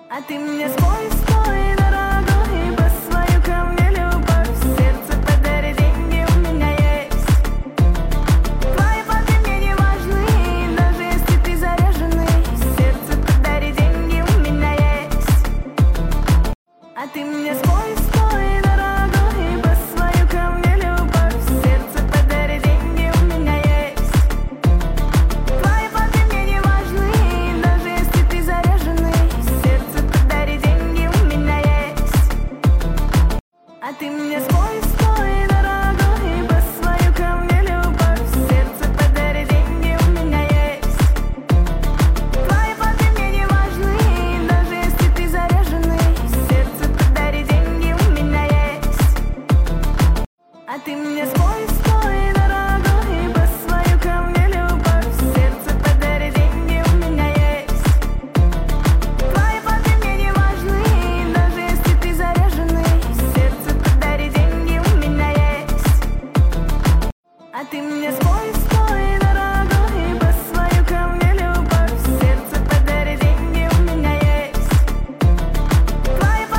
А ты мне спой, спой, дорогой, по свою ко мне любовь. Сердце подари, деньги у меня есть. Твои фото мне не важны, даже если ты заряженный. Сердце подари, деньги у меня есть. А ты мне спой, спой, дорогой, по свою ко мне любовь. Сердце подари, деньги у меня есть. Твои фото мне не важны, даже если ты заряженный. Сердце подари, деньги у меня есть. А ты мне спой, спой, дорогой, по свою ко мне любовь. Сердце подари, деньги у меня есть. Твои фото мне не важны, даже если ты заряженный. Сердце подари, деньги у меня есть. А ты мне спой, спой, дорогой, по свою ко мне любовь. Сердце подари, деньги у меня есть. Твои фото мне не важны, даже если ты заряженный. Сердце подари, деньги у меня есть. А ты мне спой, спой,